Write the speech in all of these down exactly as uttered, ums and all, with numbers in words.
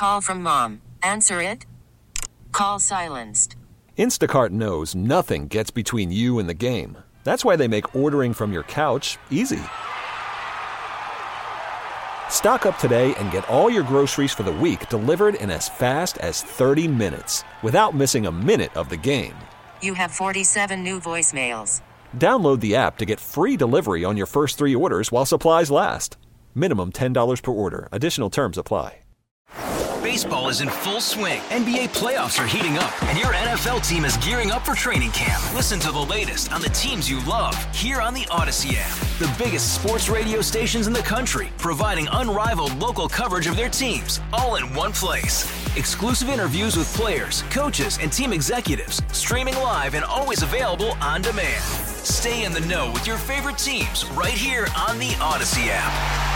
call from mom. Answer it. Call silenced. Instacart knows nothing gets between you and the game. That's why they make ordering from your couch easy. Stock up today and get all your groceries for the week delivered in as fast as thirty minutes without missing a minute of the game. You have forty-seven new voicemails. Download the app to get free delivery on your first three orders while supplies last. Minimum ten dollars per order. Additional terms apply. Baseball is in full swing. N B A playoffs are heating up, and your N F L team is gearing up for training camp. Listen to the latest on the teams you love here on the Odyssey app. The biggest sports radio stations in the country, providing unrivaled local coverage of their teams, all in one place. Exclusive interviews with players, coaches, and team executives, streaming live and always available on demand. Stay in the know with your favorite teams right here on the Odyssey app.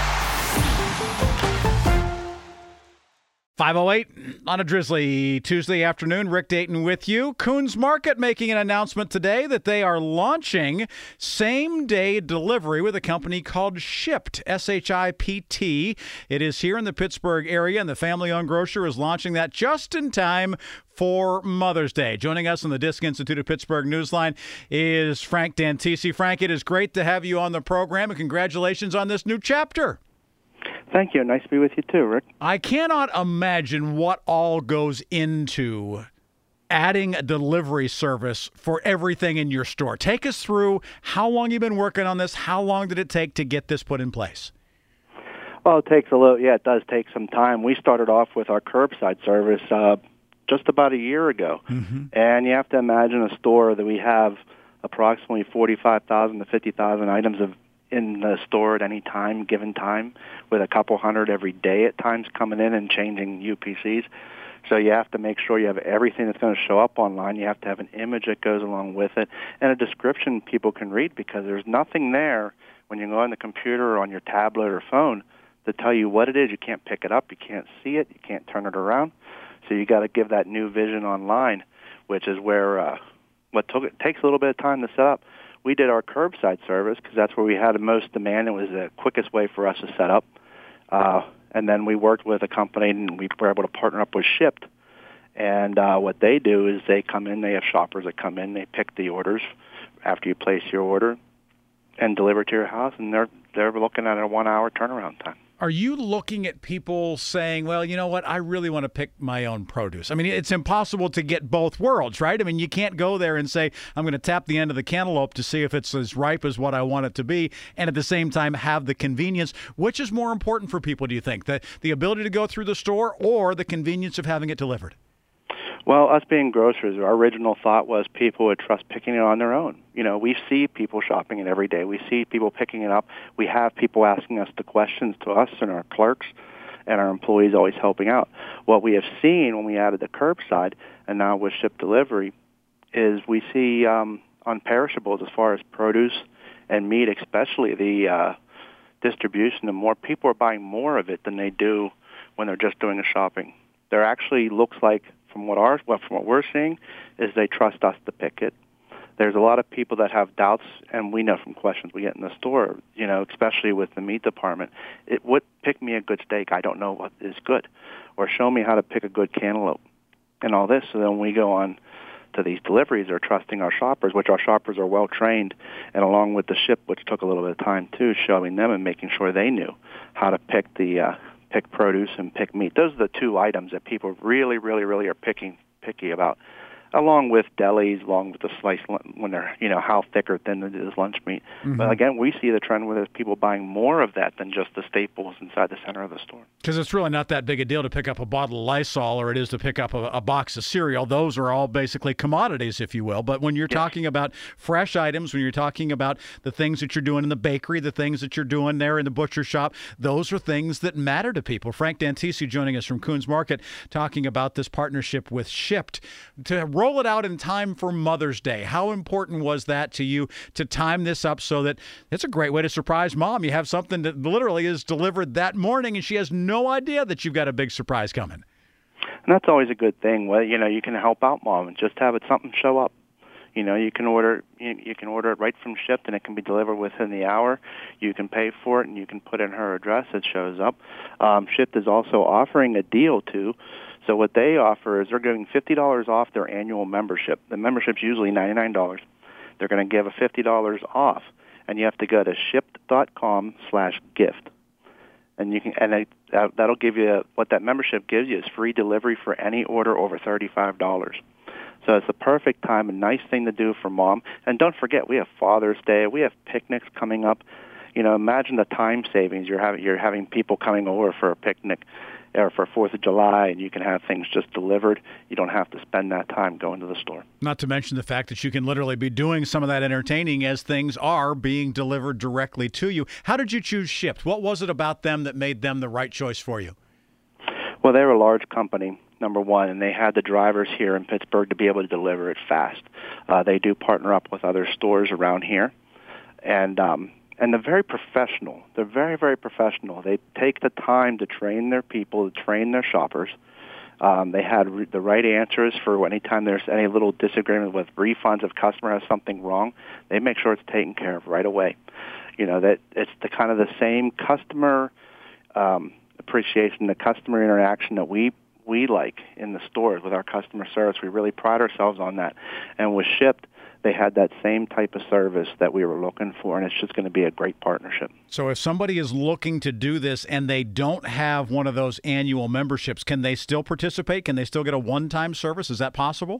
five oh eight on a drizzly Tuesday afternoon. Rick Dayton with you. Koons Market making an announcement today that they are launching same-day delivery with a company called Shipt, S H I P T. It is here in the Pittsburgh area, and the family-owned grocer is launching that just in time for Mother's Day. Joining us on the Disc Institute of Pittsburgh Newsline is Frank Dantisi. Frank, it is great to have you on the program, and congratulations on this new chapter. Thank you. Nice to be with you too, Rick. I cannot imagine what all goes into adding a delivery service for everything in your store. Take us through how long you've been working on this. How long did it take to get this put in place? Well, it takes a little, yeah, it does take some time. We started off with our curbside service uh, just about a year ago. Mm-hmm. And you have to imagine a store that we have approximately forty-five thousand to fifty thousand items of in the store at any time, given time, with a couple hundred every day at times coming in and changing U P Cs. So you have to make sure you have everything that's going to show up online. You have to have an image that goes along with it and a description people can read, because there's nothing there when you go on the computer or on your tablet or phone to tell you what it is. You can't pick it up. You can't see it. You can't turn it around. So you got to give that new vision online, which is where uh, what took it takes a little bit of time to set up. We did our curbside service because that's where we had the most demand. It was the quickest way for us to set up. Uh, and then we worked with a company, and we were able to partner up with Shipt. And uh, what they do is they come in, they have shoppers that come in, they pick the orders after you place your order and deliver it to your house, and they're they're looking at a one-hour turnaround time. Are you looking at people saying, well, you know what, I really want to pick my own produce? I mean, it's impossible to get both worlds, right? I mean, you can't go there and say, I'm going to tap the end of the cantaloupe to see if it's as ripe as what I want it to be, and at the same time have the convenience. Which is more important for people, do you think? The, the ability to go through the store or the convenience of having it delivered? Well, us being grocers, our original thought was people would trust picking it on their own. You know, we see people shopping it every day. We see people picking it up. We have people asking us the questions to us and our clerks and our employees always helping out. What we have seen when we added the curbside and now with Shipt delivery is we see um, on perishables as far as produce and meat, especially the uh, distribution, the more people are buying more of it than they do when they're just doing a shopping. There actually looks like, from what our well, from what we're seeing, is they trust us to pick it. There's a lot of people that have doubts, and we know from questions we get in the store, you know, especially with the meat department. It would pick me a good steak. I don't know what is good, or show me how to pick a good cantaloupe, and all this. So then we go on to these deliveries, are trusting our shoppers, which our shoppers are well trained, and along with the Shipt, which took a little bit of time too, showing them and making sure they knew how to pick the. Uh, pick produce and pick meat. Those are the two items that people really, really, really are picking picky about, along with delis, along with the slice when they're, you know, how thick or thin it is lunch meat. Mm-hmm. But again, we see the trend where there's people buying more of that than just the staples inside the center of the store. Because it's really not that big a deal to pick up a bottle of Lysol or it is to pick up a, a box of cereal. Those are all basically commodities, if you will. But when you're yes. talking about fresh items, when you're talking about the things that you're doing in the bakery, the things that you're doing there in the butcher shop, those are things that matter to people. Frank Dantisi joining us from Koons Market, talking about this partnership with Shipt to roll it out in time for Mother's Day. How important was that to you to time this up so that it's a great way to surprise mom? You have something that literally is delivered that morning and she has no idea that you've got a big surprise coming. And that's always a good thing. Well, you know, you can help out mom and just have it something show up. You know, you can order you, you can order it right from Shipt, and it can be delivered within the hour. You can pay for it, and you can put in her address. It shows up. Um, Shipt is also offering a deal too. So what they offer is they're giving fifty dollars off their annual membership. The membership's usually ninety-nine dollars. They're going to give a fifty dollars off, and you have to go to shipt.com slash gift. And you can, and they, that, that'll give you, what that membership gives you is free delivery for any order over thirty-five dollars. So it's the perfect time, a nice thing to do for mom. And don't forget, we have Father's Day. We have picnics coming up. You know, imagine the time savings. You're having, you're having people coming over for a picnic or for fourth of July, and you can have things just delivered. You don't have to spend that time going to the store. Not to mention the fact that you can literally be doing some of that entertaining as things are being delivered directly to you. How did you choose Shipt? What was it about them that made them the right choice for you? Well, they're a large company, number one, and they had the drivers here in Pittsburgh to be able to deliver it fast. Uh, they do partner up with other stores around here, and um, and they're very professional. They're very, very professional. They take the time to train their people, to train their shoppers. Um, they had re- the right answers for any time there's any little disagreement with refunds. If a customer has something wrong, they make sure it's taken care of right away. You know, that it's the kind of the same customer um, appreciation, the customer interaction that we we like in the stores with our customer service. We really pride ourselves on that. And with Shipt, they had that same type of service that we were looking for, and it's just going to be a great partnership. So if somebody is looking to do this and they don't have one of those annual memberships, can they still participate? Can they still get a one-time service? Is that possible?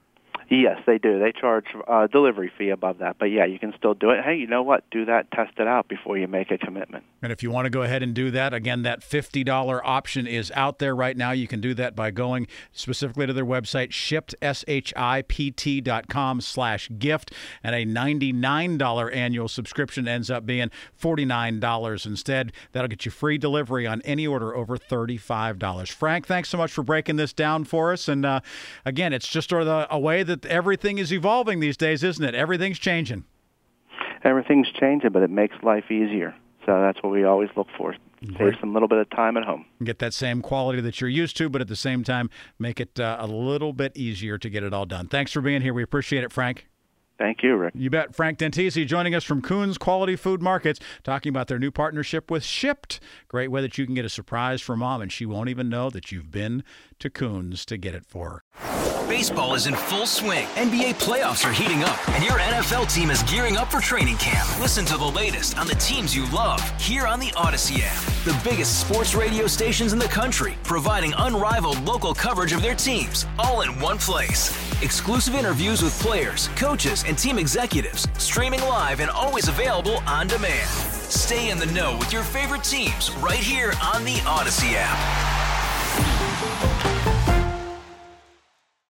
Yes, they do. They charge a delivery fee above that. But, yeah, you can still do it. Hey, you know what? Do that. Test it out before you make a commitment. And if you want to go ahead and do that, again, that fifty dollars option is out there right now. You can do that by going specifically to their website, shipt, S H I P T dot com slash gift. And a ninety-nine dollars annual subscription ends up being forty-nine dollars instead. That'll get you free delivery on any order over thirty-five dollars. Frank, thanks so much for breaking this down for us. And, uh, again, it's just sort of the, a way that everything is evolving these days, isn't it? Everything's changing. Everything's changing, but it makes life easier. So that's what we always look for. Save some little bit of time at home. Get that same quality that you're used to, but at the same time, make it uh, a little bit easier to get it all done. Thanks for being here. We appreciate it, Frank. Thank you, Rick. You bet. Frank Dentisi joining us from Kuhn's Quality Food Markets, talking about their new partnership with Shipt. Great way that you can get a surprise for mom, and she won't even know that you've been to Kuhn's to get it for her. Baseball is in full swing. N B A playoffs are heating up, and your N F L team is gearing up for training camp. Listen to the latest on the teams you love here on the Odyssey app. The biggest sports radio stations in the country, providing unrivaled local coverage of their teams, all in one place. Exclusive interviews with players, coaches, and team executives, streaming live and always available on demand. Stay in the know with your favorite teams right here on the Odyssey app.